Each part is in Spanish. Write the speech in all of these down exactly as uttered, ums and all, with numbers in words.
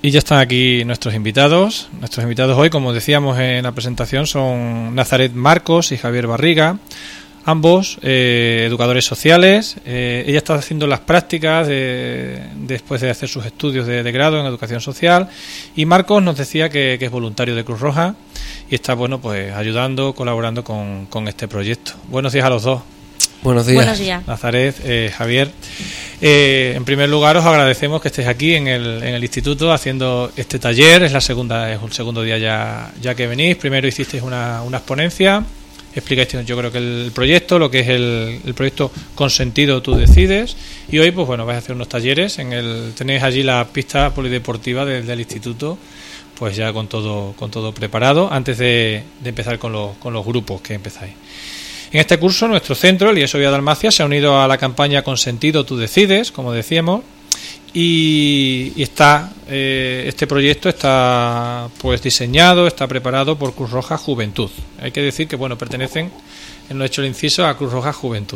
Y ya están aquí nuestros invitados. Nuestros invitados hoy, como decíamos en la presentación, son Nazaret Marcos y Javier Barriga, ambos eh, educadores sociales. Eh, ella está haciendo las prácticas de, después de hacer sus estudios de, de grado en educación social, y Marcos nos decía que, que es voluntario de Cruz Roja y está, bueno, pues ayudando, colaborando con, con este proyecto. Buenos días a los dos. Buenos días. Buenos días. Nazaret, eh, Javier. Eh, en primer lugar, os agradecemos que estéis aquí en el, en el instituto haciendo este taller. Es la segunda, es un segundo día ya, ya que venís. Primero hicisteis una, unas ponencias, explicasteis, yo creo que el proyecto, lo que es el, el proyecto Consentido Tú Decides. Y hoy, pues bueno, vais a hacer unos talleres. En el tenéis allí la pista polideportiva del, del instituto, pues ya con todo, con todo preparado antes de, de empezar con los, con los grupos que empezáis. En este curso, nuestro centro, el I E S O Vía Dalmacia, se ha unido a la campaña Consentido Tú Decides, como decíamos, y, y está eh, este proyecto está pues diseñado, está preparado por Cruz Roja Juventud. Hay que decir que, bueno, pertenecen, no he hecho el inciso, a Cruz Roja Juventud.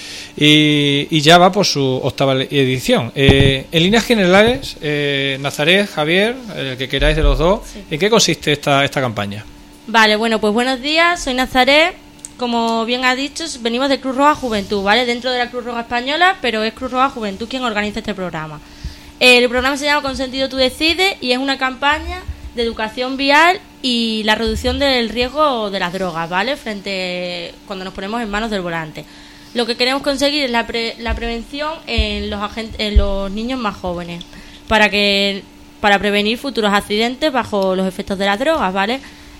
Y, y ya va por su octava edición. Eh, en líneas generales, eh, Nazaret, Javier, el que queráis de los dos, sí. ¿En qué consiste esta, esta campaña? Vale, bueno, pues buenos días, soy Nazaret. Como bien ha dicho, venimos de Cruz Roja Juventud, ¿vale? Dentro de la Cruz Roja Española, pero es Cruz Roja Juventud quien organiza este programa. El programa se llama Consentido Tú Decides y es una campaña de educación vial y la reducción del riesgo de las drogas, ¿vale? Frente cuando nos ponemos en manos del volante. Lo que queremos conseguir es la, pre, la prevención en los, agentes, en los niños más jóvenes, para que para prevenir futuros accidentes bajo los efectos de las drogas, ¿vale?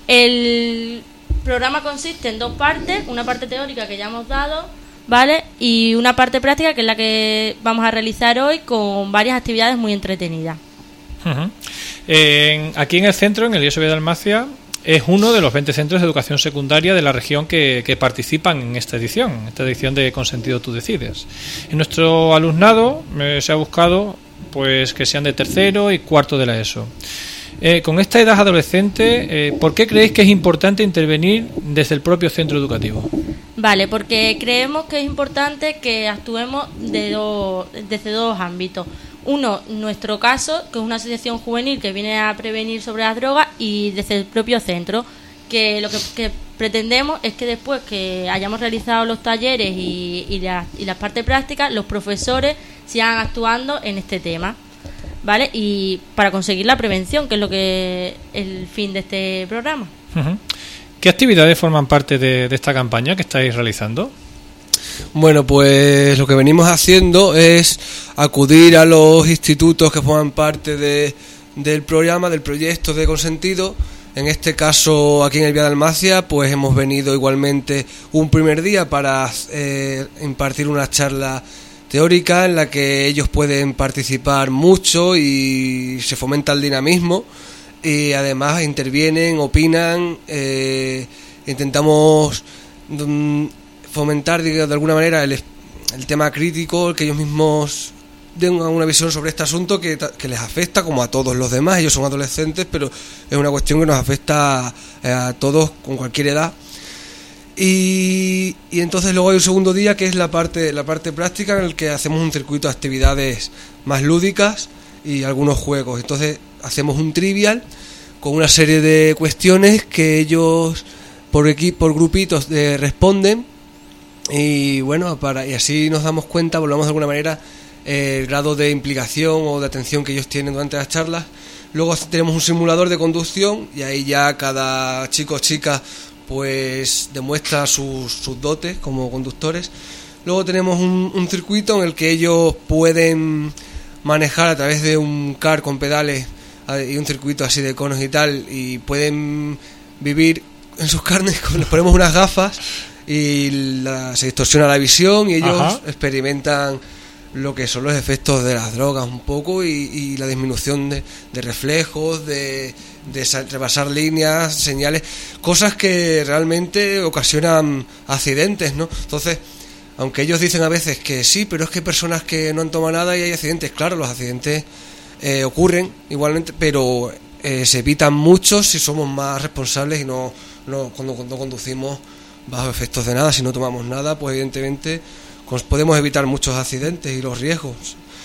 El El programa consiste en dos partes, una parte teórica que ya hemos dado, ¿vale? Y una parte práctica que es la que vamos a realizar hoy con varias actividades muy entretenidas. Uh-huh. Eh, aquí en el centro, en el I E S O Vía Dalmacia, es uno de los veinte centros de educación secundaria de la región que, que participan en esta edición, en esta edición de Consentido Tú Decides. En nuestro alumnado eh, se ha buscado pues que sean de tercero y cuarto de la ESO. Eh, con esta edad adolescente, eh, ¿por qué creéis que es importante intervenir desde el propio centro educativo? Vale, porque creemos que es importante que actuemos de do, desde dos ámbitos. Uno, nuestro caso, que es una asociación juvenil que viene a prevenir sobre las drogas, y desde el propio centro, que lo que, que pretendemos es que después que hayamos realizado los talleres y, y, la, y las partes prácticas, los profesores sigan actuando en este tema. ¿Vale? Y para conseguir la prevención, que es lo que es el fin de este programa. Uh-huh. ¿Qué actividades forman parte de, de esta campaña que estáis realizando? Bueno, pues lo que venimos haciendo es acudir a los institutos que forman parte de, del programa, del proyecto de Consentido. En este caso, aquí en el Vía Dalmacia, pues hemos venido igualmente un primer día para eh, impartir una charla teórica en la que ellos pueden participar mucho y se fomenta el dinamismo, y además intervienen, opinan, eh, intentamos mm, fomentar de alguna manera el, el tema crítico, que ellos mismos den una visión sobre este asunto que, que les afecta como a todos los demás. Ellos son adolescentes, pero es una cuestión que nos afecta a, a todos con cualquier edad. Y, y entonces luego hay un segundo día que es la parte la parte práctica, en el que hacemos un circuito de actividades más lúdicas y algunos juegos. Entonces hacemos un trivial con una serie de cuestiones que ellos por equi- por grupitos de, responden, y bueno, para y así nos damos cuenta, volvamos de alguna manera, eh, el grado de implicación o de atención que ellos tienen durante las charlas. Luego tenemos un simulador de conducción y ahí ya cada chico o chica pues demuestra sus, sus dotes como conductores. Luego tenemos un, un circuito en el que ellos pueden manejar a través de un car con pedales y un circuito así de conos y tal, y pueden vivir en sus carnes. Les ponemos unas gafas y la, se distorsiona la visión y ellos Ajá. experimentan lo que son los efectos de las drogas un poco, y, y la disminución de, de reflejos, de, de rebasar líneas, señales, cosas que realmente ocasionan accidentes, ¿no? Entonces, aunque ellos dicen a veces que sí, pero es que hay personas que no han tomado nada y hay accidentes. Claro, los accidentes eh, ocurren igualmente, pero eh, se evitan mucho si somos más responsables y no, no cuando, cuando conducimos bajo efectos de nada. Si no tomamos nada, pues evidentemente podemos evitar muchos accidentes y los riesgos.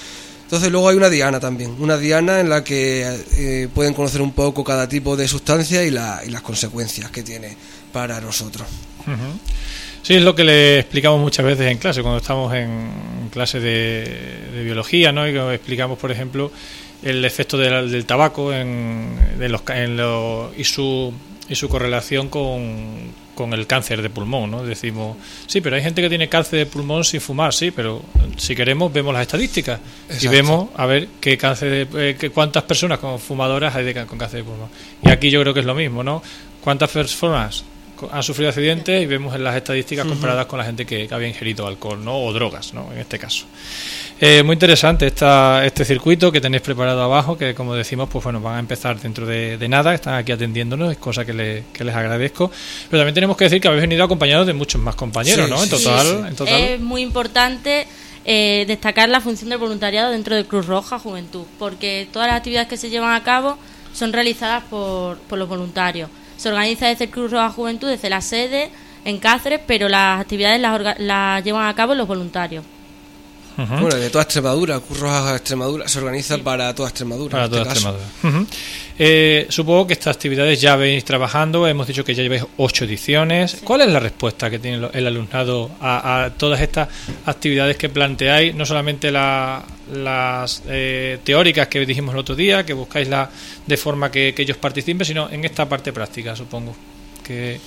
Entonces luego hay una diana también, una diana en la que eh, pueden conocer un poco cada tipo de sustancia y, la, y las consecuencias que tiene para nosotros. Uh-huh. Sí, es lo que le explicamos muchas veces en clase, cuando estamos en clase de, de biología, ¿no? Y que explicamos, por ejemplo, el efecto del, del tabaco en, de los, en lo, y su y su correlación con, con el cáncer de pulmón, ¿no? Decimos, sí, pero hay gente que tiene cáncer de pulmón sin fumar, sí, pero si queremos vemos las estadísticas. Exacto. Y vemos a ver qué cáncer de, eh, que cuántas personas con fumadoras hay de, con cáncer de pulmón. Y aquí yo creo que es lo mismo, ¿no? Cuántas personas han sufrido accidentes y vemos en las estadísticas comparadas uh-huh. con la gente que, que había ingerido alcohol, ¿no? O drogas, ¿no? En este caso. Eh, muy interesante esta, este circuito que tenéis preparado abajo, que como decimos, pues bueno, van a empezar dentro de, de nada, están aquí atendiéndonos, es cosa que, le, que les agradezco. Pero también tenemos que decir que habéis venido acompañados de muchos más compañeros, sí, ¿no? En total, sí, sí. en total. Es muy importante eh, destacar la función del voluntariado dentro de Cruz Roja Juventud, porque todas las actividades que se llevan a cabo son realizadas por, por los voluntarios. Se organiza desde Cruz Roja Juventud, desde la sede en Cáceres, pero las actividades las, orga- las llevan a cabo los voluntarios. Uh-huh. Bueno, de toda Extremadura, Cruz Roja Extremadura se organiza sí. para toda Extremadura. Para toda este Extremadura. Uh-huh. Eh, supongo que estas actividades ya venís trabajando, hemos dicho que ya lleváis ocho ediciones. Sí. ¿Cuál es la respuesta que tiene el alumnado a, a todas estas actividades que planteáis? No solamente la, las eh, teóricas que dijimos el otro día, que buscáis la, de forma que, que ellos participen, sino en esta parte práctica, supongo. Que...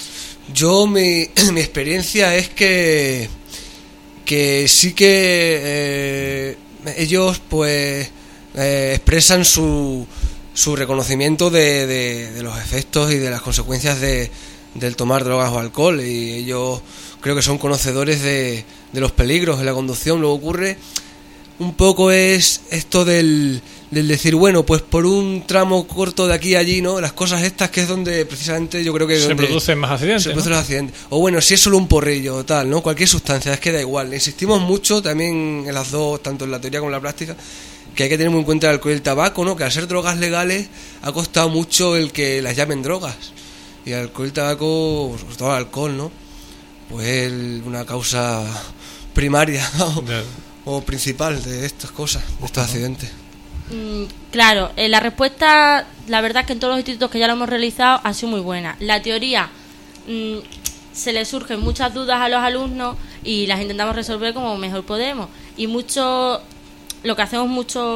Yo, mi, mi experiencia es que que sí que eh, ellos pues eh, expresan su, su reconocimiento de, de, de los efectos y de las consecuencias de, del tomar drogas o alcohol, y ellos creo que son conocedores de, de los peligros de la conducción. Lo que ocurre un poco es esto del, del decir, bueno, pues por un tramo corto de aquí a allí, ¿no? Las cosas estas que es donde precisamente yo creo que... Se producen más accidentes, Se producen ¿no? los accidentes. O bueno, si es solo un porrillo o tal, ¿no? Cualquier sustancia, es que da igual. Insistimos mucho también en las dos, tanto en la teoría como en la práctica, que hay que tener muy en cuenta el alcohol y el tabaco, ¿no? Que al ser drogas legales ha costado mucho el que las llamen drogas. Y el alcohol y el tabaco, sobre todo el alcohol, ¿no? Pues es una causa primaria, ¿no? o principal de estas cosas, de estos accidentes. Mm, claro, eh, la respuesta, la verdad es que en todos los institutos que ya lo hemos realizado ha sido muy buena. La teoría, mm, se le surgen muchas dudas a los alumnos y las intentamos resolver como mejor podemos. Y mucho, lo que hacemos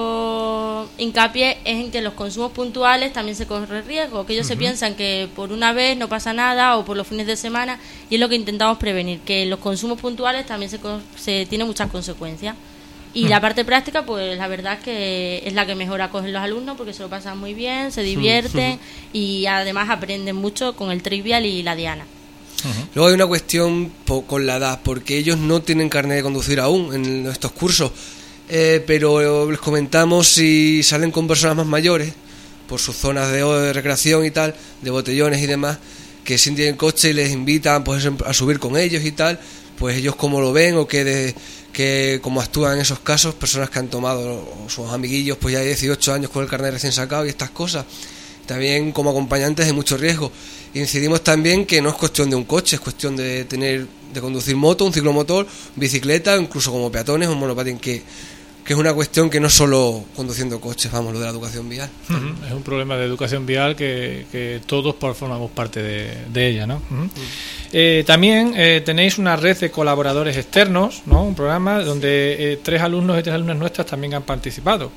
mucho hincapié es en que los consumos puntuales también se corre riesgo, que ellos uh-huh. se piensan que por una vez no pasa nada o por los fines de semana, y es lo que intentamos prevenir, que los consumos puntuales también se, se tienen muchas consecuencias. Y uh-huh. la parte práctica, pues la verdad es que es la que mejor acogen los alumnos, porque se lo pasan muy bien, se divierten uh-huh. y además aprenden mucho con el trivial y la diana. Uh-huh. Luego hay una cuestión po- con la edad, porque ellos no tienen carnet de conducir aún en estos cursos. Eh, pero les comentamos, si salen con personas más mayores por sus zonas de, de recreación y tal, de botellones y demás, que si tienen coche y les invitan pues a subir con ellos y tal, pues ellos cómo lo ven o que de, que cómo actúan en esos casos, personas que han tomado o sus amiguillos pues ya de dieciocho años con el carnet recién sacado y estas cosas. También como acompañantes de mucho riesgo. Incidimos también que no es cuestión de un coche, es cuestión de tener de conducir moto, un ciclomotor, bicicleta, incluso como peatones o monopatín, que que es una cuestión que no solo conduciendo coches, vamos, lo de la educación vial. Uh-huh. Es un problema de educación vial que, que todos formamos parte de, de ella, ¿no? Uh-huh. Uh-huh. Eh, también eh, tenéis una red de colaboradores externos, ¿no? Un programa donde eh, tres alumnos y tres alumnas nuestras también han participado.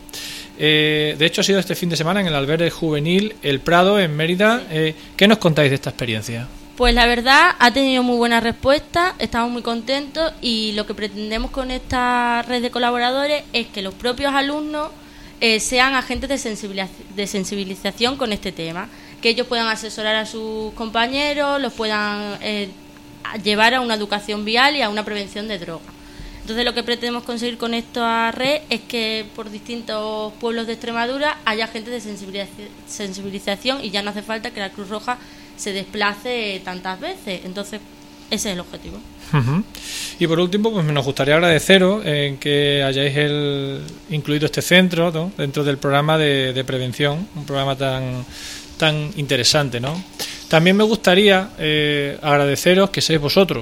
Eh, de hecho, ha sido este fin de semana en el albergue juvenil El Prado, en Mérida. Eh, ¿Qué nos contáis de esta experiencia? Pues la verdad ha tenido muy buena respuesta, estamos muy contentos, y lo que pretendemos con esta red de colaboradores es que los propios alumnos eh, sean agentes de, sensibiliz- de sensibilización con este tema, que ellos puedan asesorar a sus compañeros, los puedan eh, llevar a una educación vial y a una prevención de drogas. Entonces lo que pretendemos conseguir con esta red es que por distintos pueblos de Extremadura haya agentes de sensibilización, sensibilización y ya no hace falta que la Cruz Roja se desplace tantas veces. Entonces ese es el objetivo. Uh-huh. Y por último, pues nos gustaría agradeceros en que hayáis el, incluido este centro, ¿no?, dentro del programa de, de prevención, un programa tan tan interesante, ¿no? También me gustaría eh, agradeceros que seáis vosotros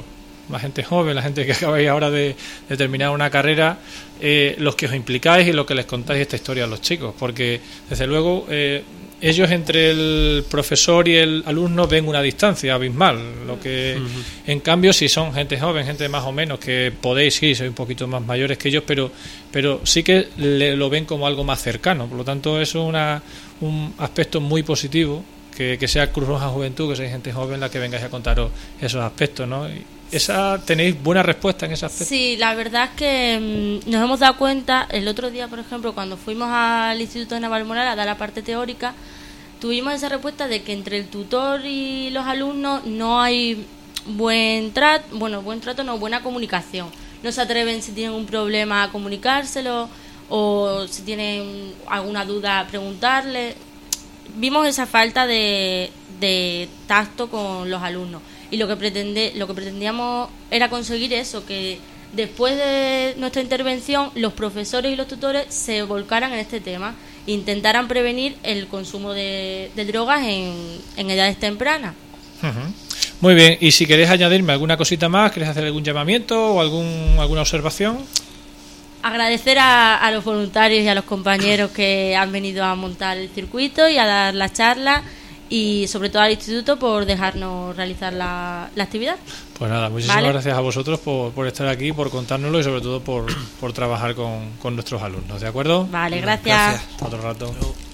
más gente joven, la gente que acabáis ahora de, de terminar una carrera, eh, los que os implicáis y los que les contáis esta historia a los chicos, porque desde luego eh, ellos entre el profesor y el alumno ven una distancia abismal, lo que uh-huh. en cambio si son gente joven, gente más o menos que podéis, sí, sois un poquito más mayores que ellos, pero pero sí que le, lo ven como algo más cercano, por lo tanto eso es una, un aspecto muy positivo, que, que sea Cruz Roja Juventud, que seáis gente joven la que vengáis a contaros esos aspectos, ¿no? Y esa, ¿tenéis buena respuesta en ese aspecto? Sí, la verdad es que mmm, nos hemos dado cuenta, el otro día, por ejemplo, cuando fuimos al Instituto de Navalmoral a dar la parte teórica, tuvimos esa respuesta de que entre el tutor y los alumnos no hay buen trato, bueno, buen trato no, buena comunicación. No se atreven si tienen un problema a comunicárselo o si tienen alguna duda a preguntarle. Vimos esa falta de, de tacto con los alumnos y lo que pretende, lo que pretendíamos era conseguir eso, que después de nuestra intervención los profesores y los tutores se volcaran en este tema e intentaran prevenir el consumo de, de drogas en, en edades tempranas. Uh-huh. Muy bien, y si queréis añadirme alguna cosita más, ¿queréis hacer algún llamamiento o algún alguna observación? Agradecer a, a los voluntarios y a los compañeros que han venido a montar el circuito y a dar la charla, y sobre todo al instituto por dejarnos realizar la, la actividad. Pues nada, muchísimas ¿Vale? gracias a vosotros por, por estar aquí, por contárnoslo y sobre todo por, por trabajar con, con nuestros alumnos, ¿de acuerdo? Vale, gracias. Gracias. Hasta otro rato.